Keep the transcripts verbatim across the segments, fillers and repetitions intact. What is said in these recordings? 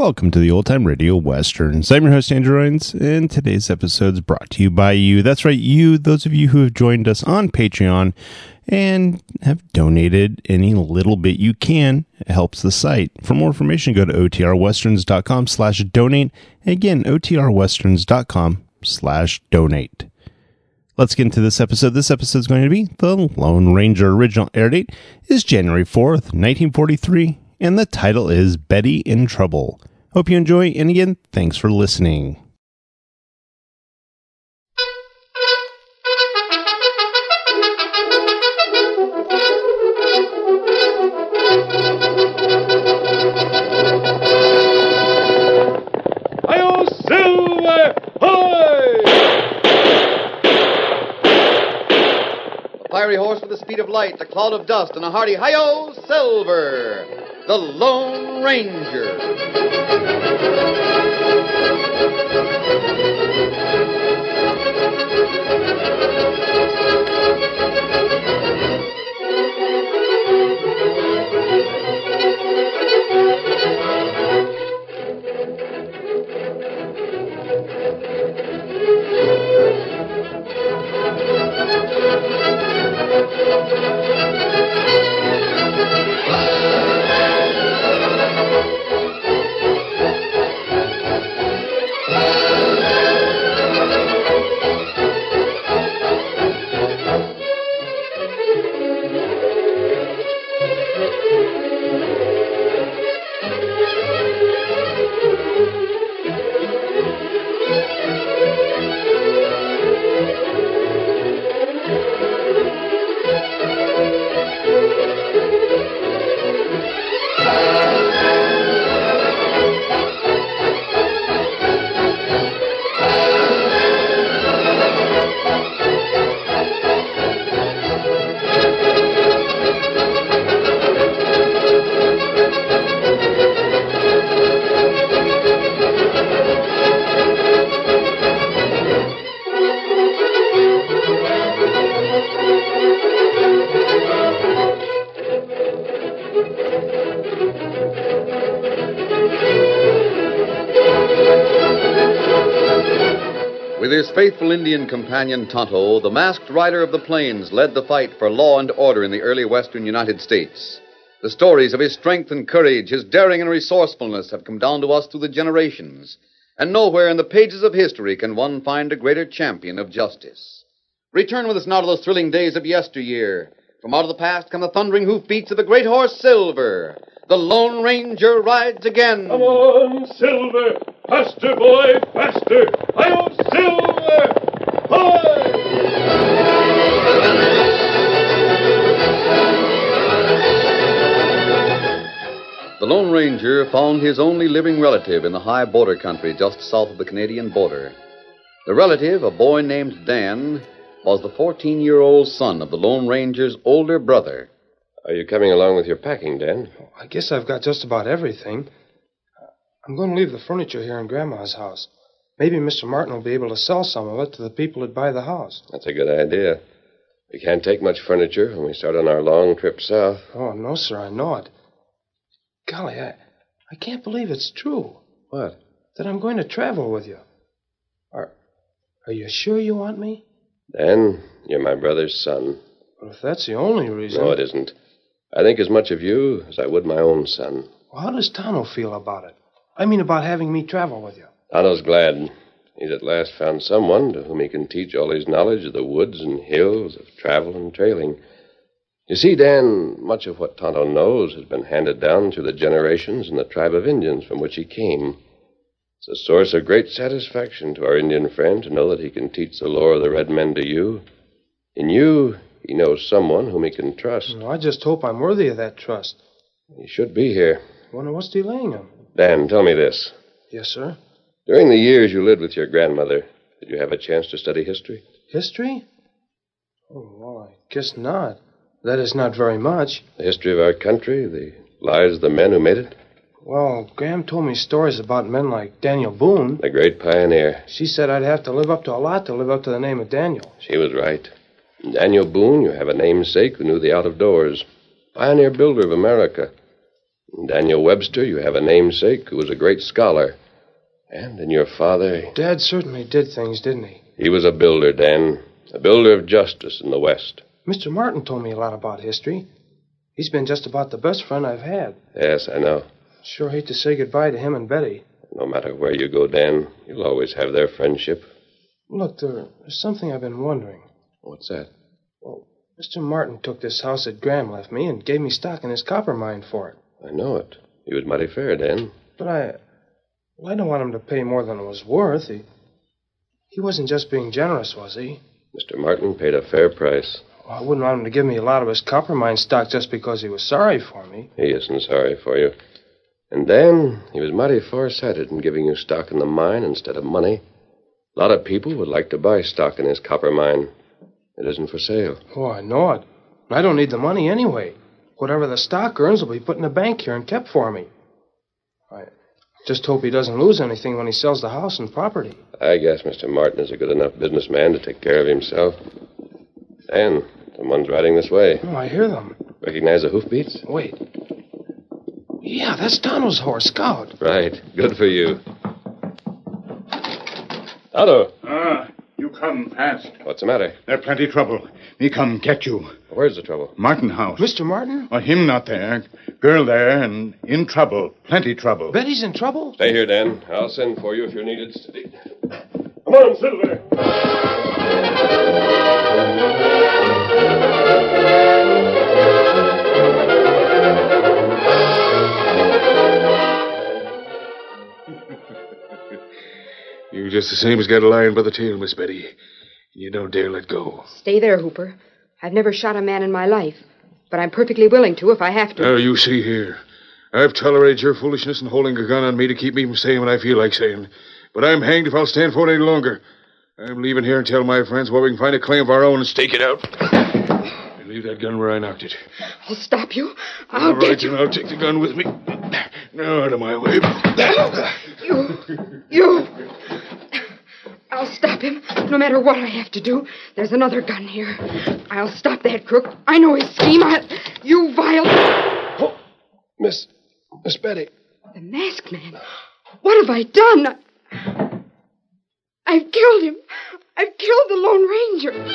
Welcome to the Old Time Radio Westerns. I'm your host, Andrew Rhynes, and today's episode is brought to you by you. That's right, you, those of you who have joined us on Patreon and have donated any little bit you can. It helps the site. For more information, go to otrwesterns.com slash donate. Again, otrwesterns.com slash donate. Let's get into this episode. This episode is going to be The Lone Ranger. Original air date is January fourth, nineteen forty-three, and the title is Betty in Trouble. Hope you enjoy, and again, thanks for listening. Hi-yo, Silver! Hi! A fiery horse with the speed of light, a cloud of dust, and a hearty hi-yo, Silver! The Lone Ranger. With his faithful Indian companion Tonto, the masked rider of the plains led the fight for law and order in the early western United States. The stories of his strength and courage, his daring and resourcefulness have come down to us through the generations. And nowhere in the pages of history can one find a greater champion of justice. Return with us now to those thrilling days of yesteryear. From out of the past come the thundering hoofbeats of the great horse Silver. The Lone Ranger rides again. Come on, Silver! Faster, boy, faster! Hi-yo, Silver! Hi! The Lone Ranger found his only living relative in the high border country just south of the Canadian border. The relative, a boy named Dan, was the fourteen-year-old son of the Lone Ranger's older brother. Are you coming along with your packing, Dan? I guess I've got just about everything. I'm going to leave the furniture here in Grandma's house. Maybe Mister Martin will be able to sell some of it to the people that buy the house. That's a good idea. We can't take much furniture when we start on our long trip south. Oh, no, sir, I know it. Golly, I, I can't believe it's true. What? That I'm going to travel with you. Are, are you sure you want me? Dan, you're my brother's son. Well, if that's the only reason... No, it isn't. I think as much of you as I would my own son. Well, how does Tonto feel about it? I mean about having me travel with you. Tonto's glad. He's at last found someone to whom he can teach all his knowledge of the woods and hills, of travel and trailing. You see, Dan, much of what Tonto knows has been handed down through the generations in the tribe of Indians from which he came. It's a source of great satisfaction to our Indian friend to know that he can teach the lore of the red men to you. In you, he knows someone whom he can trust. Well, I just hope I'm worthy of that trust. He should be here. I wonder what's delaying him. Dan, tell me this. Yes, sir? During the years you lived with your grandmother, did you have a chance to study history? History? Oh, well, I guess not. That is not very much. The history of our country, the lives of the men who made it? Well, Graham told me stories about men like Daniel Boone. The great pioneer. She said I'd have to live up to a lot to live up to the name of Daniel. She was right. In Daniel Boone, you have a namesake who knew the out-of-doors. Pioneer builder of America. In Daniel Webster, you have a namesake who was a great scholar. And in your father... Dad certainly did things, didn't he? He was a builder, Dan. A builder of justice in the West. Mister Martin told me a lot about history. He's been just about the best friend I've had. Yes, I know. Sure hate to say goodbye to him and Betty. No matter where you go, Dan, you'll always have their friendship. Look, there, there's something I've been wondering. What's that? Well, Mister Martin took this house that Graham left me and gave me stock in his copper mine for it. I know it. He was mighty fair, Dan. But I... Well, I don't want him to pay more than it was worth. He, he wasn't just being generous, was he? Mister Martin paid a fair price. Well, I wouldn't want him to give me a lot of his copper mine stock just because he was sorry for me. He isn't sorry for you. And Dan, he was mighty far-sighted in giving you stock in the mine instead of money. A lot of people would like to buy stock in his copper mine. It isn't for sale. Oh, I know it. I don't need the money anyway. Whatever the stock earns will be put in the bank here and kept for me. I just hope he doesn't lose anything when he sells the house and property. I guess Mister Martin is a good enough businessman to take care of himself. Dan, someone's riding this way. Oh, I hear them. Recognize the hoofbeats? Wait. Yeah, that's Tonto's horse, Scout. Right. Good for you. Tonto. Ah, you come fast. What's the matter? There plenty trouble. Me come catch you. Where's the trouble? Martin house. Mister Martin? Oh, him not there. Girl there and in trouble. Plenty trouble. Betty's in trouble? Stay here, Dan. I'll send for you if you're needed. Steady. Come on, Silver. You just the same as got a lion by the tail, Miss Betty. You don't dare let go. Stay there, Hooper. I've never shot a man in my life, but I'm perfectly willing to if I have to. Now, you see here. I've tolerated your foolishness in holding a gun on me to keep me from saying what I feel like saying. But I'm hanged if I'll stand for it any longer. I'm leaving here and tell my friends where we can find a claim of our own and stake it out. I leave that gun where I knocked it. I'll stop you. I'll All right, get you. then I'll take the gun with me. Now, out of my way. You. You. I'll stop him, no matter what I have to do. There's another gun here. I'll stop that crook. I know his scheme. I'll... You vile... Oh, Miss... Miss Betty. The masked man. What have I done? I've killed him. I've killed the Lone Ranger.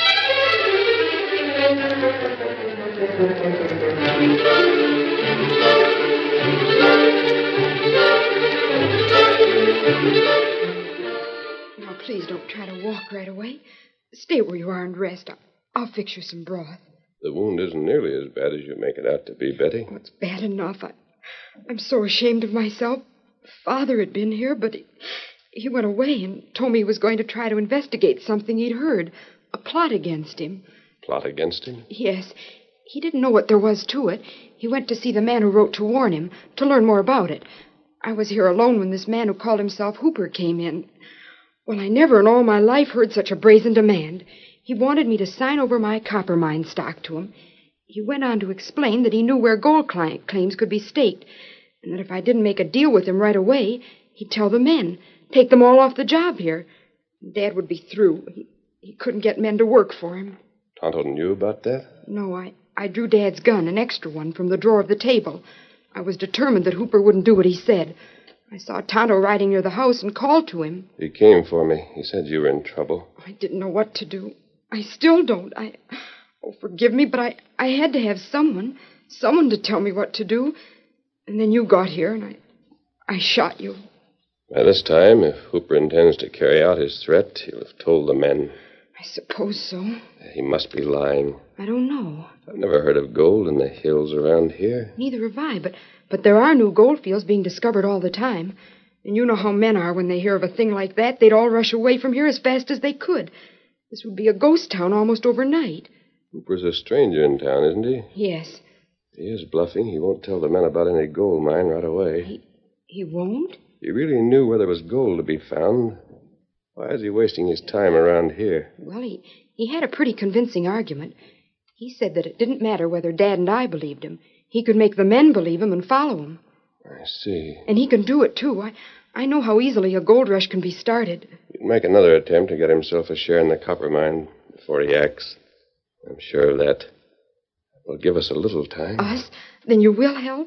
Now, please don't try to walk right away. Stay where you are and rest. I'll, I'll fix you some broth. The wound isn't nearly as bad as you make it out to be, Betty. Oh, it's bad enough. I, I'm so ashamed of myself. Father had been here, but he, he went away and told me he was going to try to investigate something he'd heard. A plot against him. Plot against him? Yes. He didn't know what there was to it. He went to see the man who wrote to warn him, to learn more about it. I was here alone when this man who called himself Hooper came in. Well, I never in all my life heard such a brazen demand. He wanted me to sign over my copper mine stock to him. He went on to explain that he knew where gold client claims could be staked, and that if I didn't make a deal with him right away, he'd tell the men, take them all off the job here. Dad would be through. He, he couldn't get men to work for him. Tonto knew about that? No, I, I drew Dad's gun, an extra one, from the drawer of the table. I was determined that Hooper wouldn't do what he said. I saw Tonto riding near the house and called to him. He came for me. He said you were in trouble. I didn't know what to do. I still don't. I... Oh, forgive me, but I, I had to have someone. Someone to tell me what to do. And then you got here, and I... I shot you. By this time, if Hooper intends to carry out his threat, he'll have told the men. I suppose so. He must be lying. I don't know. I've never heard of gold in the hills around here. Neither have I, but, but there are new gold fields being discovered all the time. And you know how men are when they hear of a thing like that. They'd all rush away from here as fast as they could. This would be a ghost town almost overnight. Hooper's a stranger in town, isn't he? Yes. If he is bluffing, he won't tell the men about any gold mine right away. He, he won't? He really knew where there was gold to be found. Why is he wasting his time around here? Well, he, he had a pretty convincing argument. He said that it didn't matter whether Dad and I believed him. He could make the men believe him and follow him. I see. And he can do it, too. I, I know how easily a gold rush can be started. He'd make another attempt to get himself a share in the copper mine before he acts. I'm sure of that. Will give us a little time. Us? Then you will help?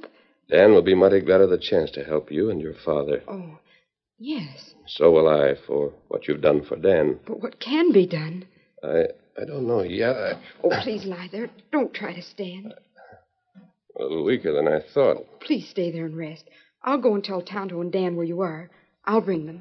Dan will be mighty glad of the chance to help you and your father. Oh, yes. So will I for what you've done for Dan. But what can be done? I I don't know yet. I... Oh, please lie there. Don't try to stand. A little weaker than I thought. Please stay there and rest. I'll go and tell Tonto and Dan where you are. I'll bring them.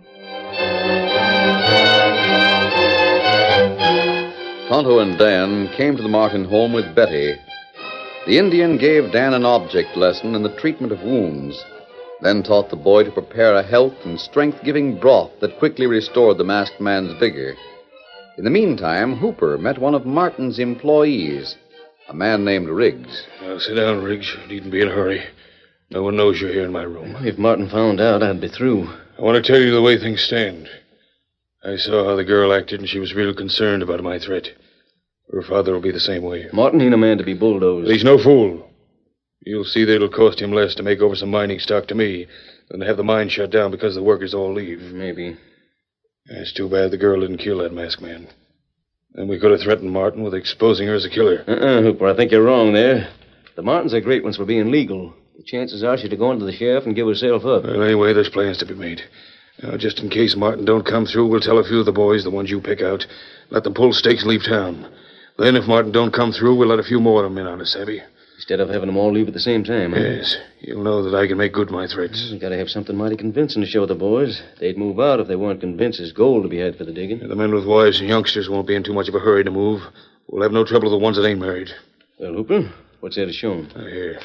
Tonto and Dan came to the Martin home with Betty. The Indian gave Dan an object lesson in the treatment of wounds, then taught the boy to prepare a health and strength-giving broth that quickly restored the masked man's vigor. In the meantime, Hooper met one of Martin's employees, a man named Riggs. Now, sit down, Riggs. You needn't be in a hurry. No one knows you're here in my room. If Martin found out, I'd be through. I want to tell you the way things stand. I saw how the girl acted, and she was real concerned about my threat. Her father will be the same way. Martin ain't a man to be bulldozed. He's no fool. You'll see that it'll cost him less to make over some mining stock to me than to have the mine shut down because the workers all leave. Maybe. It's too bad the girl didn't kill that masked man. Then we could have threatened Martin with exposing her as a killer. Uh-uh, Hooper, I think you're wrong there. The Martins are great ones for being legal. The chances are she'd have gone to the sheriff and give herself up. Well, anyway, there's plans to be made. Now, just in case Martin don't come through, we'll tell a few of the boys, the ones you pick out, let them pull stakes and leave town. Then, if Martin don't come through, we'll let a few more of them in on us, Savvy. Instead of having them all leave at the same time, huh? Yes. You'll know that I can make good my threats. You gotta have something mighty convincing to show the boys. They'd move out if they weren't convinced there's gold to be had for the digging. The men with wives and youngsters won't be in too much of a hurry to move. We'll have no trouble with the ones that ain't married. Well, Hooper, what's there to show 'em? Oh, here.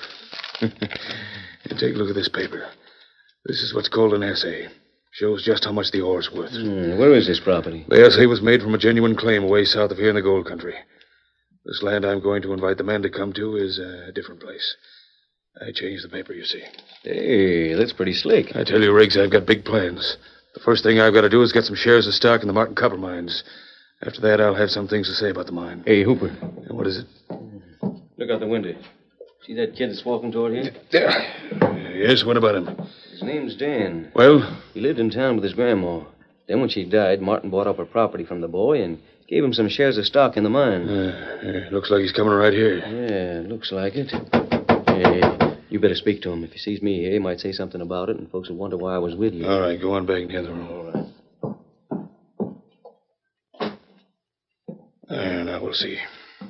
Take a look at this paper. This is what's called an assay. Shows just how much the ore's worth. Hmm, where is this property? The assay was made from a genuine claim away south of here in the gold country. This land I'm going to invite the men to come to is uh, a different place. I changed the paper, you see. Hey, that's pretty slick. I tell you, Riggs, I've got big plans. The first thing I've got to do is get some shares of stock in the Martin copper mines. After that, I'll have some things to say about the mine. Hey, Hooper. What is it? Look out the window. See that kid that's walking toward here? There. Yes, what about him? His name's Dan. Well? He lived in town with his grandma. Then when she died, Martin bought up her property from the boy and gave him some shares of stock in the mine. Uh, yeah, looks like he's coming right here. Yeah, looks like it. Hey, you better speak to him. If he sees me here, he might say something about it, and folks will wonder why I was with you. All right, go on back in the other room. All right. There, now we'll see.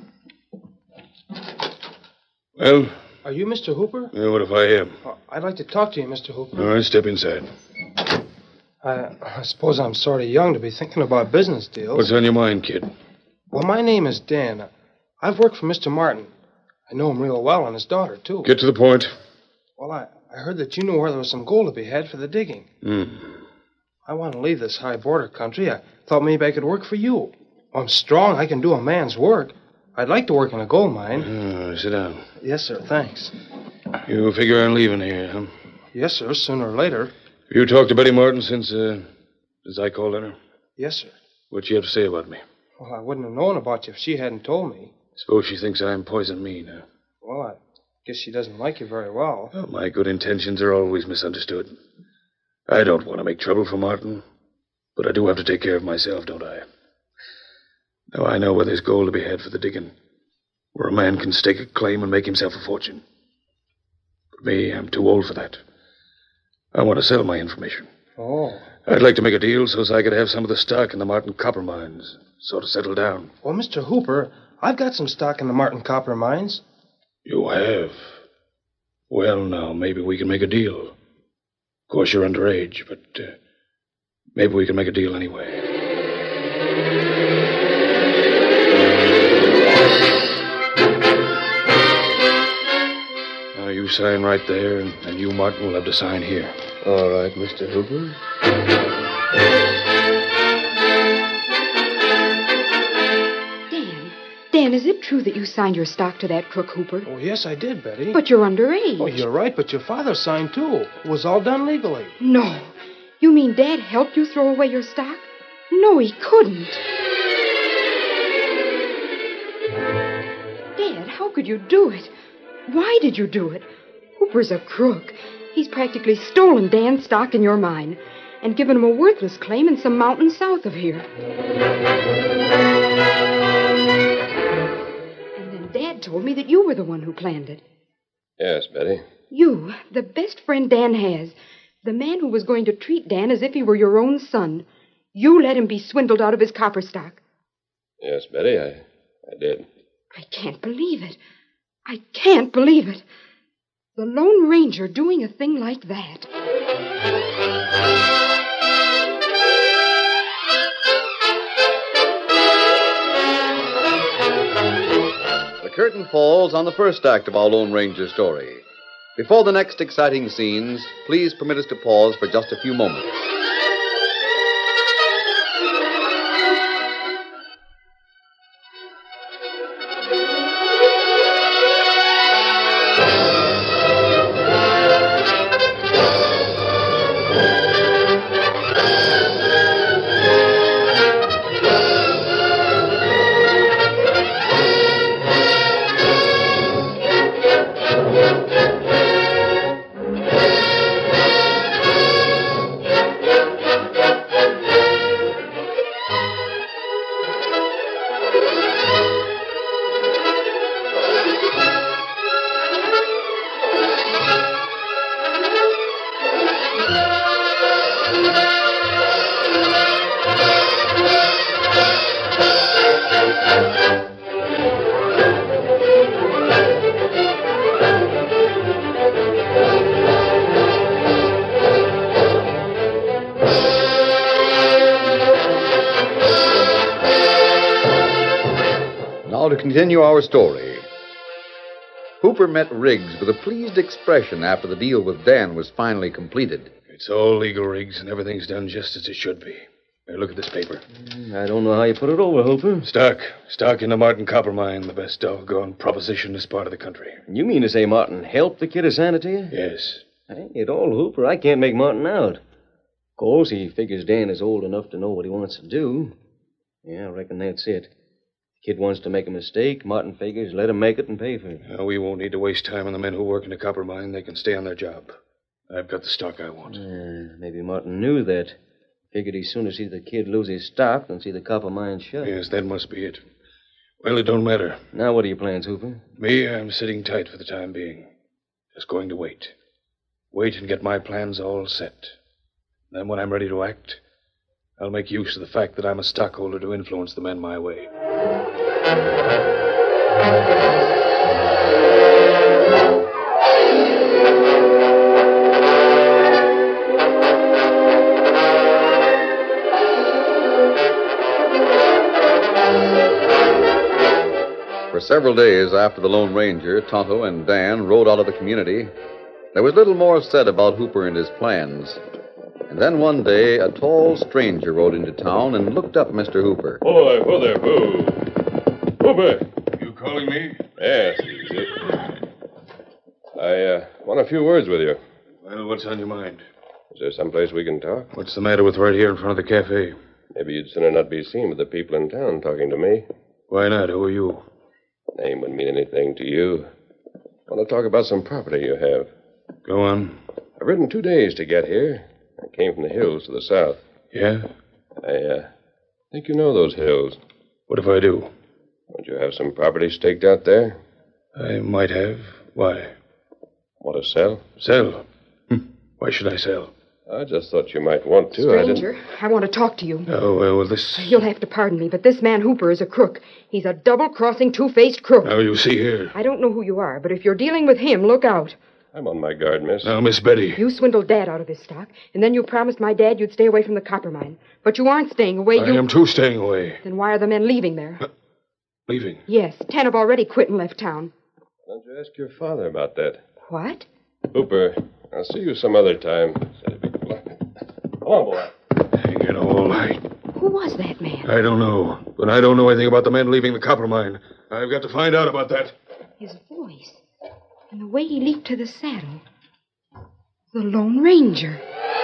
Well? Are you Mister Hooper? Yeah, what if I am? Uh, I'd like to talk to you, Mister Hooper. All right, step inside. I, I suppose I'm sort of young to be thinking about business deals. What's on your mind, kid? Well, my name is Dan. I've worked for Mister Martin. I know him real well, and his daughter, too. Get to the point. Well, I, I heard that you knew where there was some gold to be had for the digging. Hmm. I want to leave this high border country. I thought maybe I could work for you. I'm strong. I can do a man's work. I'd like to work in a gold mine. Uh, sit down. Yes, sir. Thanks. You figure on leaving here, huh? Yes, sir. Sooner or later. You talked to Betty Martin since, uh, since I called on her? Yes, sir. What'd she have to say about me? Well, I wouldn't have known about you if she hadn't told me. Suppose she thinks I'm poison mean, huh? Well, I guess she doesn't like you very well. Well, my good intentions are always misunderstood. I don't want to make trouble for Martin, but I do have to take care of myself, don't I? Now, I know where there's gold to be had for the digging, where a man can stake a claim and make himself a fortune. For me, I'm too old for that. I want to sell my information. Oh. I'd like to make a deal so as I could have some of the stock in the Martin copper mines, sort of settle down. Well, Mister Hooper, I've got some stock in the Martin copper mines. You have? Well, now, maybe we can make a deal. Of course, you're underage, but uh, maybe we can make a deal anyway. Now, you sign right there, and, and you, Martin, will have to sign here. All right, Mister Hooper. Dan, Dan, is it true that you signed your stock to that crook Hooper? Oh, yes, I did, Betty. But you're underage. Oh, you're right, but your father signed, too. It was all done legally. No. You mean Dad helped you throw away your stock? No, he couldn't. Dad, how could you do it? Why did you do it? Hooper's a crook. He's practically stolen Dan's stock in your mine and given him a worthless claim in some mountain south of here. And then Dad told me that you were the one who planned it. Yes, Betty. You, the best friend Dan has. The man who was going to treat Dan as if he were your own son. You let him be swindled out of his copper stock. Yes, Betty, I, I did. I can't believe it. I can't believe it. The Lone Ranger doing a thing like that. The curtain falls on the first act of our Lone Ranger story. Before the next exciting scenes, please permit us to pause for just a few moments. Now to continue our story. Hooper met Riggs with a pleased expression after the deal with Dan was finally completed. It's all legal, Riggs, and everything's done just as it should be. Here, look at this paper. I don't know how you put it over, Hooper. Stock. Stock in the Martin Copper Mine, the best doggone proposition in this part of the country. You mean to say Martin helped the kid assign it to you? Yes. Hang it all, Hooper. I can't make Martin out. Of course, he figures Dan is old enough to know what he wants to do. Yeah, I reckon that's it. Kid wants to make a mistake. Martin figures let him make it and pay for it. Now, we won't need to waste time on the men who work in the copper mine. They can stay on their job. I've got the stock I want. Uh, maybe Martin knew that. Figured he'd sooner see the kid lose his stock than see the copper mine shut. Yes, that must be it. Well, it don't matter. Now, what are your plans, Hooper? Me, I'm sitting tight for the time being. Just going to wait. Wait and get my plans all set. Then when I'm ready to act, I'll make use of the fact that I'm a stockholder to influence the men my way. For several days after the Lone Ranger, Tonto, and Dan rode out of the community, there was little more said about Hooper and his plans. And then one day, a tall stranger rode into town and looked up Mister Hooper. Boy, whoa there, who? Hooper! You calling me? Yes, it's it. I uh, want a few words with you. Well, what's on your mind? Is there someplace we can talk? What's the matter with right here in front of the cafe? Maybe you'd sooner not be seen with the people in town talking to me. Why not? Who are you? Name wouldn't mean anything to you. I want to talk about some property you have. Go on. I've ridden two days to get here. I came from the hills to the south. Yeah? I uh, think you know those hills. What if I do? Don't you have some property staked out there? I might have. Why? Want to sell? Sell? Hm. Why should I sell? I just thought you might want to. Stranger, I, I want to talk to you. Oh, well, well, this... You'll have to pardon me, but this man Hooper is a crook. He's a double-crossing, two-faced crook. Now, you see here. I don't know who you are, but if you're dealing with him, look out. I'm on my guard, miss. Now, Miss Betty. You swindled Dad out of his stock, and then you promised my dad you'd stay away from the copper mine. But you aren't staying away. I you... am too staying away. Then why are the men leaving there? Uh, leaving? Yes, ten have already quit and left town. Why don't you ask your father about that? What? Hooper, I'll see you some other time. Come on, boy. Hang it all. I... Who was that man? I don't know. But I don't know anything about the men leaving the copper mine. I've got to find out about that. His voice. And the way he leaped to the saddle. The Lone Ranger.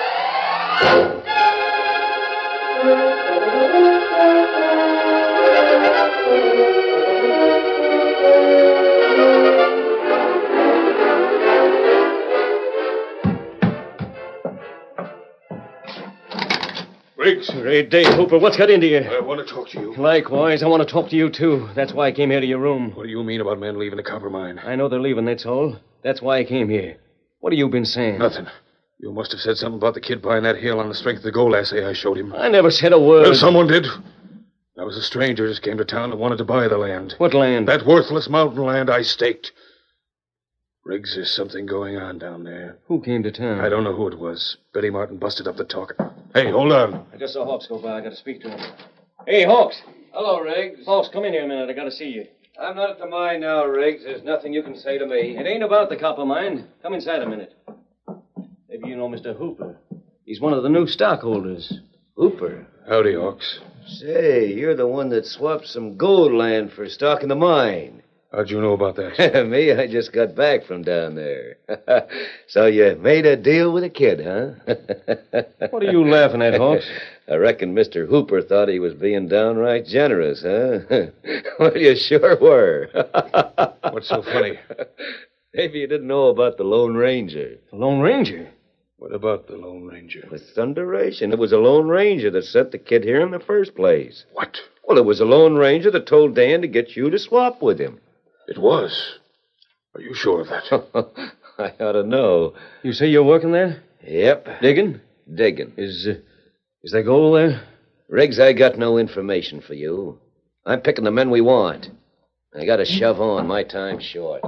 Riggs. Great day, Hooper. What's got into you? I want to talk to you. Likewise, I want to talk to you, too. That's why I came here to your room. What do you mean about men leaving the copper mine? I know they're leaving, that's all. That's why I came here. What have you been saying? Nothing. You must have said something about the kid buying that hill on the strength of the gold assay I showed him. I never said a word. Well, someone did. That was a stranger just came to town and wanted to buy the land. What land? That worthless mountain land I staked. Riggs, there's something going on down there. Who came to town? I don't know who it was. Betty Martin busted up the talk. Hey, hold on. I just saw Hawks go by. I got to speak to him. Hey, Hawks. Hello, Riggs. Hawks, come in here a minute. I got to see you. I'm not at the mine now, Riggs. There's nothing you can say to me. It ain't about the copper mine. Come inside a minute. Maybe you know Mister Hooper. He's one of the new stockholders. Hooper? Howdy, Hawks. Say, you're the one that swapped some gold land for stock in the mine. How'd you know about that? Me, I just got back from down there. So you made a deal with a kid, huh? What are you laughing at, Hawks? I reckon Mister Hooper thought he was being downright generous, huh? Well, you sure were. What's so funny? Maybe you didn't know about the Lone Ranger. The Lone Ranger? What about the Lone Ranger? With thunderation. It was a Lone Ranger that sent the kid here in the first place. What? Well, it was a Lone Ranger that told Dan to get you to swap with him. It was. Are you sure of that? I ought to know. You say you're working there? Yep. Digging? Digging. Is, uh, is there gold there? Riggs, I got no information for you. I'm picking the men we want. I gotta shove on. My time's short.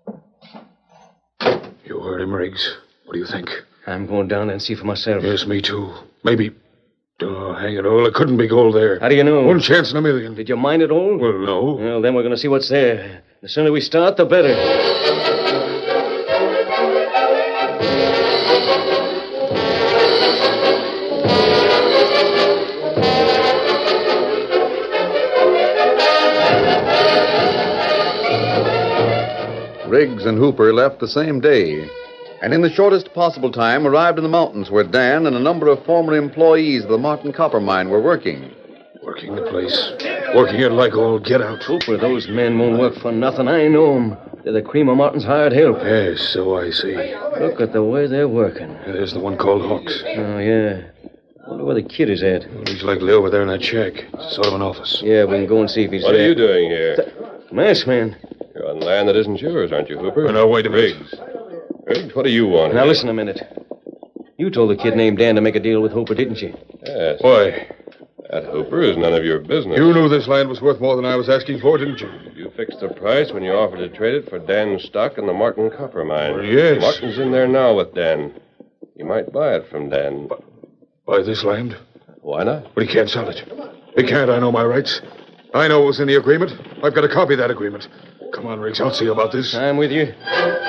You heard him, Riggs. What do you think? I'm going down there and see for myself. Yes, me too. Maybe. Oh, hang it all. It couldn't be gold there. How do you know? One chance in a million. Did you mine it all? Well, no. Well, then we're going to see what's there. The sooner we start, the better. Riggs and Hooper left the same day, and in the shortest possible time arrived in the mountains where Dan and a number of former employees of the Martin Copper Mine were working. Working the place. Working it like all get out. Hooper, those men won't work for nothing. I know 'em. They're the cream of Martin's hired help. Yes, so I see. Look at the way they're working. There's the one called Hawks. Oh, yeah. Wonder where the kid is at. Well, he's likely over there in that shack. It's sort of an office. Yeah, we can go and see if he's What there. are you doing here? Masked man. You're on land that isn't yours, aren't you, Hooper? Oh, no, wait a minute. Riggs. Riggs, what do you want? Now, here? listen a minute. You told the kid named Dan to make a deal with Hooper, didn't you? Yes. Why? That, Hooper, is none of your business. You knew this land was worth more than I was asking for, didn't you? You fixed the price when you offered to trade it for Dan's stock in the Martin Copper Mine. Well, yes. Martin's in there now with Dan. You might buy it from Dan. Buy this land? Why not? But he can't sell it. He can't. I know my rights. I know it was in the agreement. I've got a copy of that agreement. Come on, Riggs. I'll see about this. I'm with you.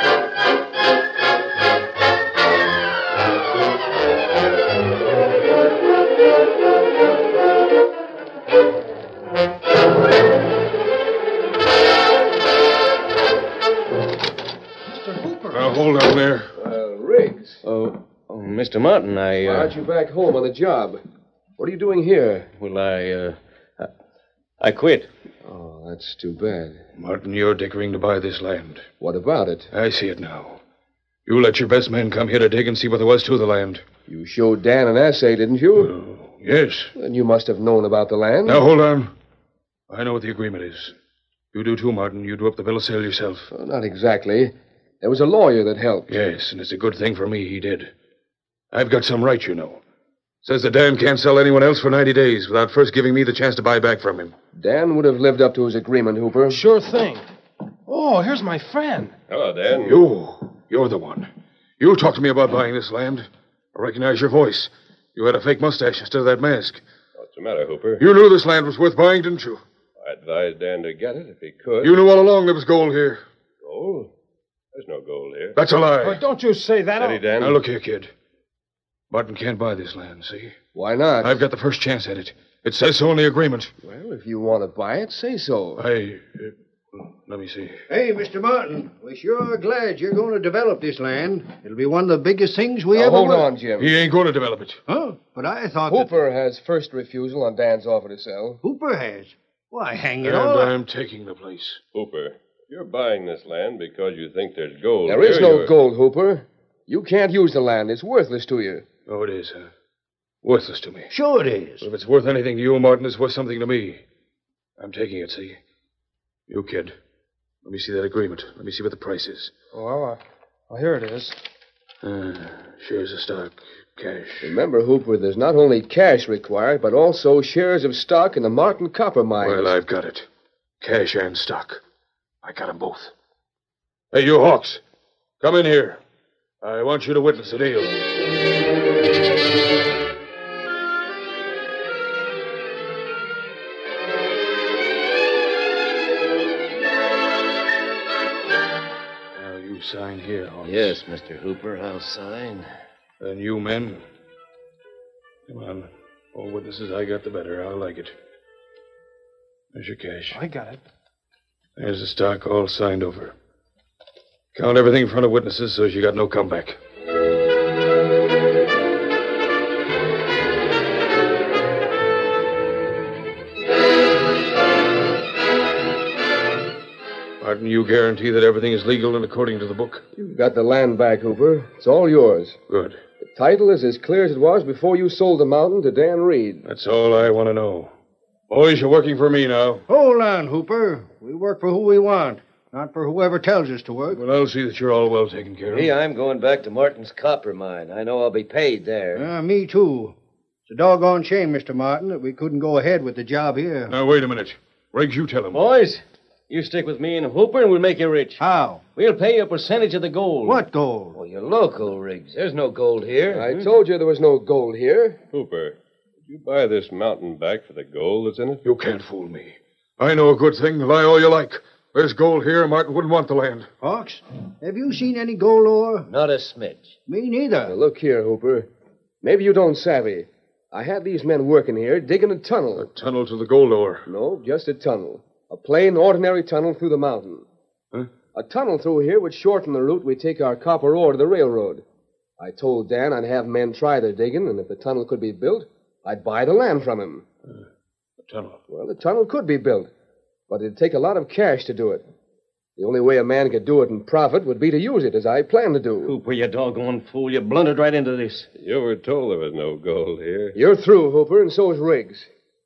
Now, hold on there. Uh, Riggs. Oh, oh Mister Martin, I, uh... Why aren't you back home on the job? What are you doing here? Well, I, uh... I, I quit. Oh, that's too bad. Martin, you're dickering to buy this land. What about it? I see it now. You let your best men come here to dig and see what there was to the land. You showed Dan an assay, didn't you? Uh, yes. Then you must have known about the land. Now, hold on. I know what the agreement is. You do too, Martin. You drew up the bill of sale yourself. Well, not exactly. There was a lawyer that helped. Yes, and it's a good thing for me he did. I've got some right, you know. Says that Dan can't sell anyone else for ninety days without first giving me the chance to buy back from him. Dan would have lived up to his agreement, Hooper. Sure thing. Oh, here's my friend. Hello, Dan. You. You're the one. You talked to me about buying this land. I recognize your voice. You had a fake mustache instead of that mask. What's the matter, Hooper? You knew this land was worth buying, didn't you? I advised Dan to get it if he could. You knew all along there was gold here. Gold? There's no gold here. That's a lie. But don't you say that. Steady, Dan. Now, look here, kid. Martin can't buy this land, see? Why not? I've got the first chance at it. It says so in the agreement. Well, if you want to buy it, say so. I... Uh, let me see. Hey, Mister Martin, we sure are glad you're going to develop this land. It'll be one of the biggest things we now, ever hold will. on, Jim. He ain't going to develop it. Huh? But I thought Hooper has first refusal on Dan's offer to sell. that... Hooper has. Why, hang it And all. I'm taking the place. Hooper, you're buying this land because you think there's gold. There is here. no You're... gold, Hooper. You can't use the land. It's worthless to you. Oh, it is, huh? Worthless to me. Sure it is. But if it's worth anything to you, Martin, it's worth something to me. I'm taking it, see? You, kid. Let me see that agreement. Let me see what the price is. Oh, well, uh, well, here it is. Uh, shares of stock, cash. Remember, Hooper, there's not only cash required, but also shares of stock in the Martin Copper Mine. Well, I've got it. Cash and stock. I got 'em both. Hey, you Hawks, come in here. I want you to witness the deal. Now, you sign here, Hawks. Yes, Mister Hooper, I'll sign. And you men, come on. All witnesses I got, the better. I'll like it. There's your cash. I got it. There's the stock all signed over. Count everything in front of witnesses so you got no comeback. Martin, you guarantee that everything is legal and according to the book? You've got the land back, Hooper. It's all yours. Good. The title is as clear as it was before you sold the mountain to Dan Reed. That's all I want to know. Boys, you're working for me now. Hold on, Hooper. We work for who we want, not for whoever tells us to work. Well, I'll see that you're all well taken care of. Me, I'm going back to Martin's copper mine. I know I'll be paid there. Uh, me, too. It's a doggone shame, Mister Martin, that we couldn't go ahead with the job here. Now, wait a minute. Riggs, you tell him. Boys, you stick with me and Hooper, and we'll make you rich. How? We'll pay you a percentage of the gold. What gold? Well, you're local, Riggs. There's no gold here. I told you there was no gold here. Hooper, did you buy this mountain back for the gold that's in it? You can't fool me. I know a good thing. Lie all you like. There's gold here. Martin wouldn't want the land. Hawks, have you seen any gold ore? Not a smidge. Me neither. Now, look here, Hooper. Maybe you don't savvy. I had these men working here, digging a tunnel. A tunnel to the gold ore? No, just a tunnel. A plain, ordinary tunnel through the mountain. Huh? A tunnel through here would shorten the route we take our copper ore to the railroad. I told Dan I'd have men try their digging, and if the tunnel could be built, I'd buy the land from him. Uh, a tunnel? Well, the tunnel could be built, but it'd take a lot of cash to do it. The only way a man could do it and profit would be to use it, as I plan to do. Hooper, you doggone fool. You blundered right into this. You were told there was no gold here. You're through, Hooper, and so is Riggs.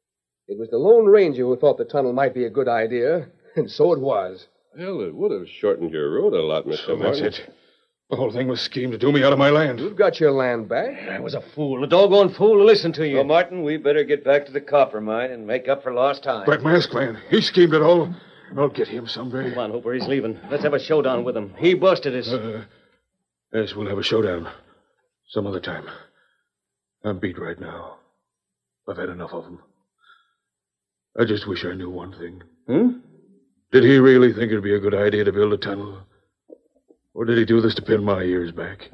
It was the Lone Ranger who thought the tunnel might be a good idea, and so it was. Well, it would have shortened your road a lot, Mister So that's Martin. it. The whole thing was schemed to do me out of my land. You've got your land back. I was a fool, a doggone fool to listen to you. Well, Martin, we better get back to the copper mine and make up for lost time. Black Mask man, he schemed it all. I'll get him someday. Come on, Hooper, he's leaving. Let's have a showdown with him. He busted us. Uh, yes, we'll have a showdown. Some other time. I'm beat right now. I've had enough of him. I just wish I knew one thing. Hmm? Did he really think it'd be a good idea to build a tunnel? Or did he do this to pin my ears back?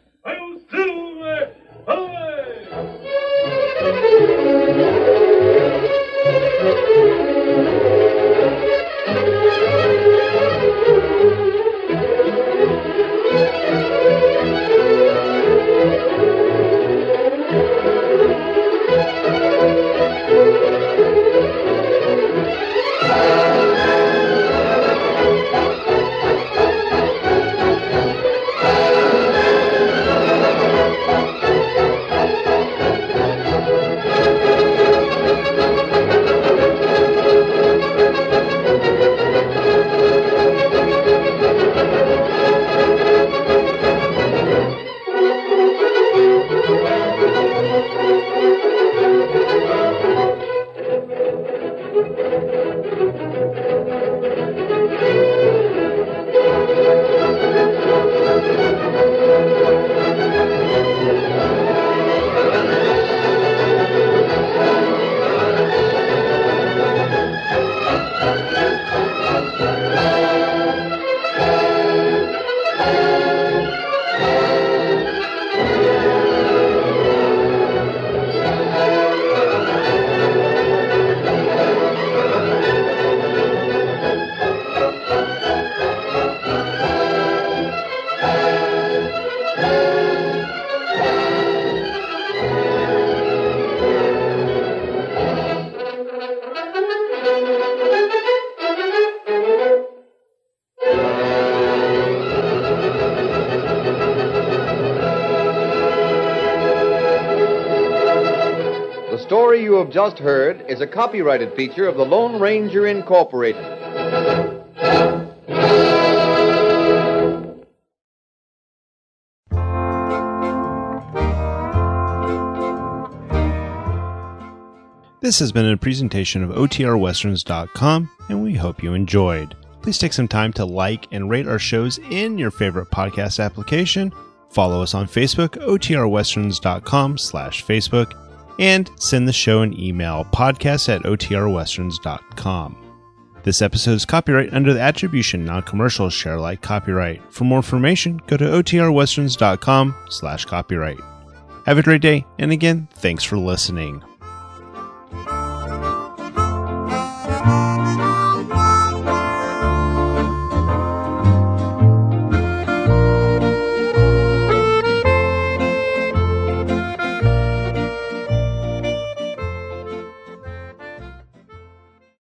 The story you have just heard is a copyrighted feature of the Lone Ranger Incorporated. This has been a presentation of O T R westerns dot com, and we hope you enjoyed. Please take some time to like and rate our shows in your favorite podcast application. Follow us on Facebook, O T R westerns dot com slash Facebook, and send the show an email, podcast at O T R westerns dot com. This episode is copyright under the Attribution Non-Commercial Share Alike copyright. For more information, go to O T R westerns dot com slash copyright. Have a great day, and again, thanks for listening.